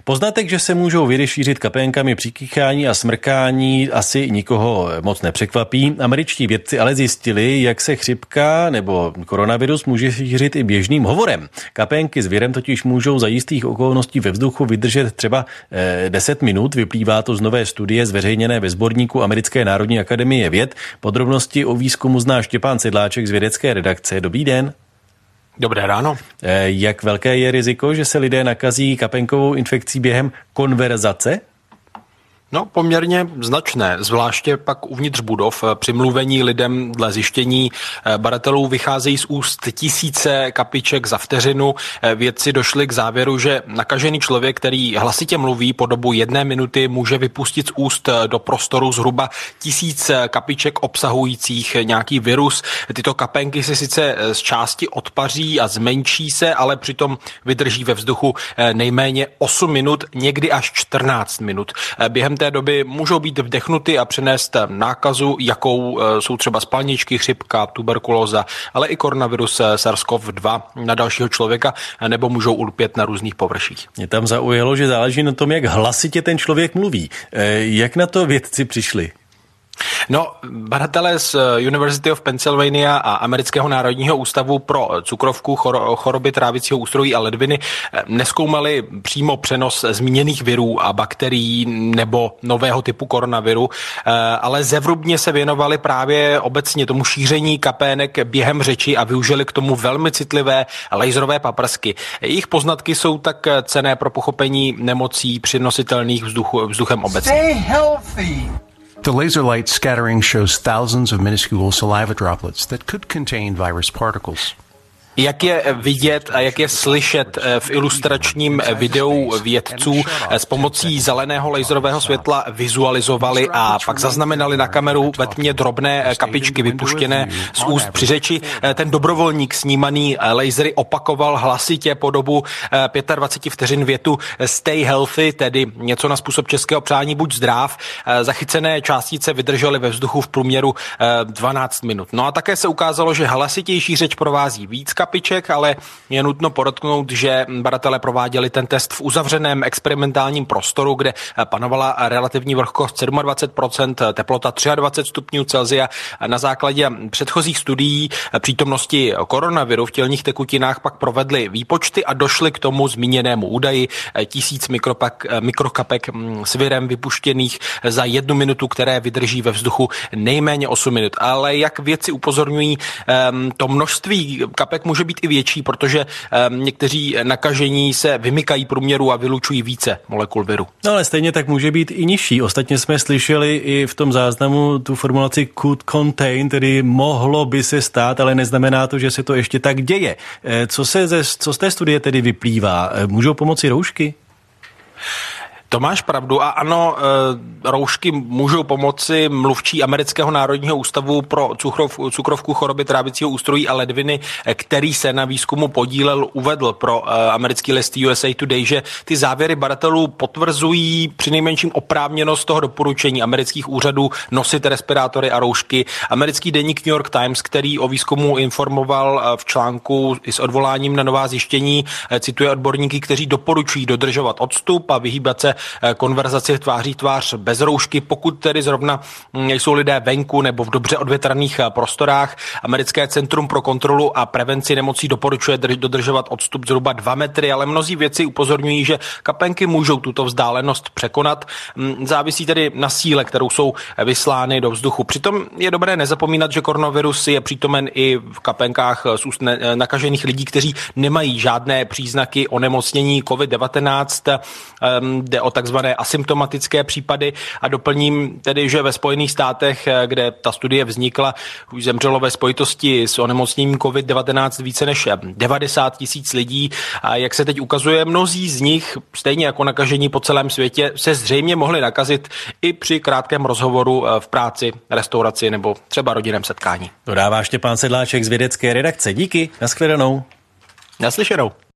Poznatek, že se můžou viry šířit kapénkami při kýchání a smrkání, asi nikoho moc nepřekvapí. Američtí vědci ale zjistili, jak se chřipka nebo koronavirus může šířit i běžným hovorem. Kapénky s virem totiž můžou za jistých okolností ve vzduchu vydržet třeba 10 minut. Vyplývá to z nové studie zveřejněné ve sborníku Americké národní akademie věd. Podrobnosti o výzkumu zná Štěpán Sedláček z vědecké redakce. Dobrý den. Dobré ráno. Jak velké je riziko, že se lidé nakazí kapénkovou infekcí během konverzace? No, poměrně značné, zvláště pak uvnitř budov. Při mluvení lidem dle zjištění badatelů vycházejí z úst tisíce kapiček za vteřinu. Vědci došli k závěru, že nakažený člověk, který hlasitě mluví po dobu 1 minuty, může vypustit z úst do prostoru zhruba 1000 kapiček obsahujících nějaký virus. Tyto kapénky se sice z části odpaří a zmenší se, ale přitom vydrží ve vzduchu nejméně 8 minut, někdy až 14 minut. Během té doby můžou být vdechnuty a přenést nákazu, jakou jsou třeba spalničky, chřipka, tuberkulóza, ale i koronavirus SARS-CoV-2 na dalšího člověka, nebo můžou ulpět na různých površích. Mě tam zaujalo, že záleží na tom, jak hlasitě ten člověk mluví. Jak na to vědci přišli? No, badatelé z University of Pennsylvania a Amerického národního ústavu pro cukrovku, choroby trávicího ústrojí a ledviny nezkoumali přímo přenos zmíněných virů a bakterií nebo nového typu koronaviru, ale zevrubně se věnovali právě obecně tomu šíření kapének během řeči a využili k tomu velmi citlivé laserové paprsky. Jejich poznatky jsou tak cenné pro pochopení nemocí přenositelných vzduchem obecně. The laser light scattering shows thousands of minuscule saliva droplets that could contain virus particles. Jak je vidět a jak je slyšet v ilustračním videu vědců, s pomocí zeleného laserového světla vizualizovali a pak zaznamenali na kameru ve tmě drobné kapičky vypuštěné z úst při řeči. Ten dobrovolník snímaný lasery opakoval hlasitě po dobu 25 vteřin větu stay healthy, tedy něco na způsob českého přání buď zdrav. Zachycené částice vydržely ve vzduchu v průměru 12 minut. No a také se ukázalo, že hlasitější řeč provází víc kapiček, ale je nutno podotknout, že badatelé prováděli ten test v uzavřeném experimentálním prostoru, kde panovala relativní vlhkost 27%, teplota 23 stupňů Celsia. Na základě předchozích studií přítomnosti koronaviru v tělních tekutinách pak provedli výpočty a došli k tomu zmíněnému údaji 1000 mikrokapek s virem vypuštěných za 1 minutu, které vydrží ve vzduchu nejméně 8 minut. Ale jak vědci upozorňují, to množství kapek může být i větší, protože někteří nakažení se vymykají průměru a vylučují více molekul viru. No ale stejně tak může být i nižší. Ostatně jsme slyšeli i v tom záznamu tu formulaci could contain, tedy mohlo by se stát, ale neznamená to, že se to ještě tak děje. Co z té studie tedy vyplývá? Můžou pomoci roušky? To máš pravdu a ano, roušky můžou pomoci. Mluvčí Amerického národního ústavu pro cukrovku, choroby trávicího ústrojí a ledviny, který se na výzkumu podílel, uvedl pro americký list USA Today, že ty závěry badatelů potvrzují přinejmenším oprávněnost toho doporučení amerických úřadů nosit respirátory a roušky. Americký deník New York Times, který o výzkumu informoval v článku s odvoláním na nová zjištění, cituje odborníky, kteří doporučují dodržovat odstup a vyhýbat se konverzaci tváří tvář bez roušky, pokud tedy zrovna jsou lidé venku nebo v dobře odvětraných prostorách. Americké centrum pro kontrolu a prevenci nemocí doporučuje dodržovat odstup zhruba 2 metry, ale mnozí vědci upozorňují, že kapénky můžou tuto vzdálenost překonat. Závisí tedy na síle, kterou jsou vyslány do vzduchu. Přitom je dobré nezapomínat, že koronavirus je přítomen i v kapénkách z úst nakažených lidí, kteří nemají žádné příznaky onemocnění COVID-19. Jde o takzvané asymptomatické případy a doplním tedy, že ve Spojených státech, kde ta studie vznikla, už zemřelo ve spojitosti s onemocněním COVID-19 více než 90 000 lidí a jak se teď ukazuje, mnozí z nich, stejně jako nakažení po celém světě, se zřejmě mohli nakazit i při krátkém rozhovoru v práci, restauraci nebo třeba rodinném setkání. Dodává Štěpán Sedláček z vědecké redakce. Díky, nashledanou. Naslyšenou.